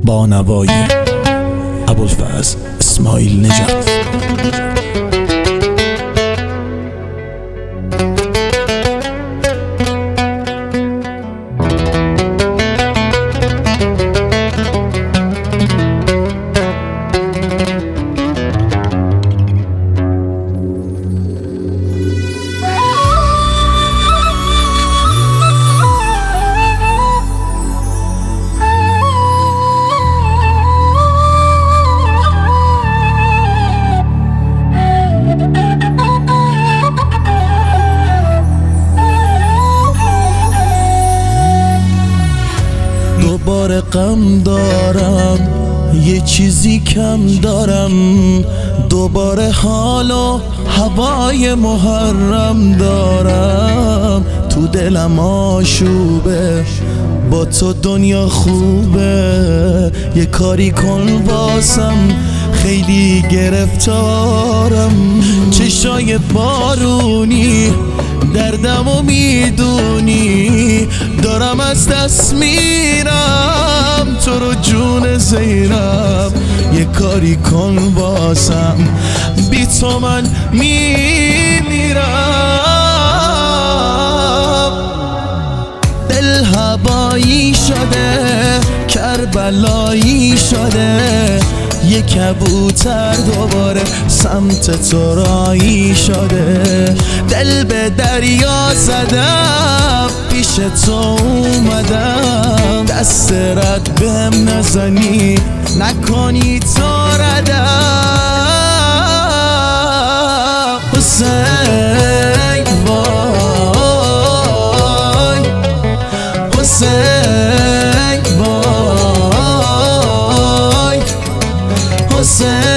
با نوایی ابوالفضل اسماعیل نژاد. دوباره غم دارم، یه چیزی کم دارم، دوباره حال و هوای محرم دارم، تو دلم آشوبه، با تو دنیا خوبه، یه کاری کن واسم، خیلی گرفتارم، چشای بارونی دردمو میدونی، دارم از دست میرم تو رو جون زیرم، یه کاری کن واسم، بی تو من میمیرم. دل هوایی شده، کربلایی شده، یه کبوتر دوباره سمت تو رایی شده، دل به دریا زدم، پیش تو اومدم، دست رد بهم نزنی، نکنی تو ردم. حسین وای، حسین وای، حسین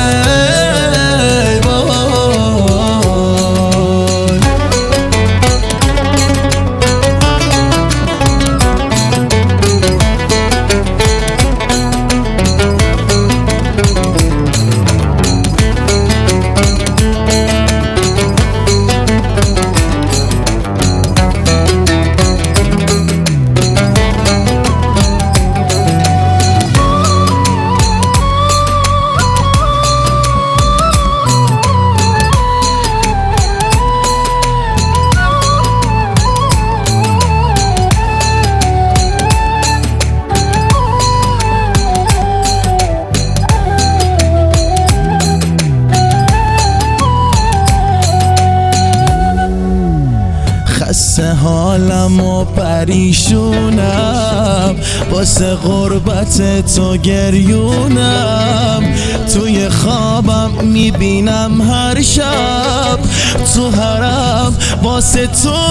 خسته حالم و پریشونم، واسه غربت تو گریونم، توی خوابم میبینم هر شب، تو حرم واسه تو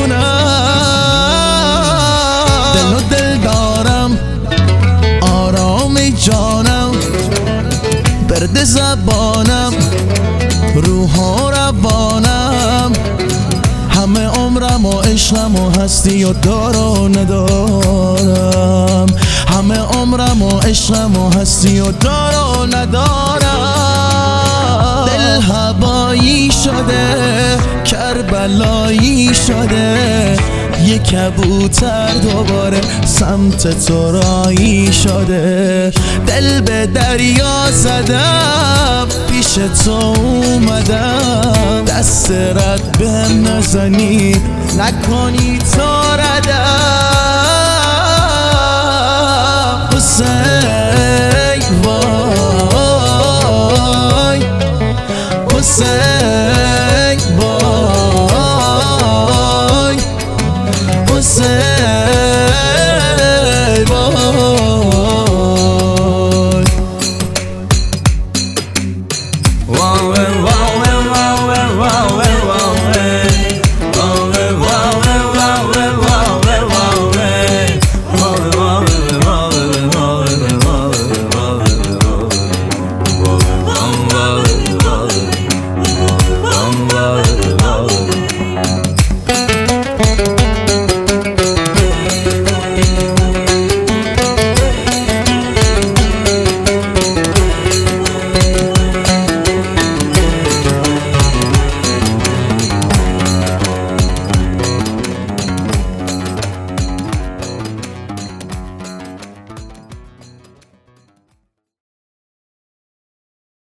میخونم، دل و دل دارم، آرام جانم، برد زبانم، روح و روانم، همه عمرم و عشقم و هستی و دار و ندارم، همه عمرم و عشقم و هستی و دار و ندارم. دل هوایی شده، کربلایی شده، یه کبوتر دوباره سمت تو رایی شده، دل به دریا زدم، پیش تو اومدم، دست رد بهم نزنی، نکنی تو ردم. حسین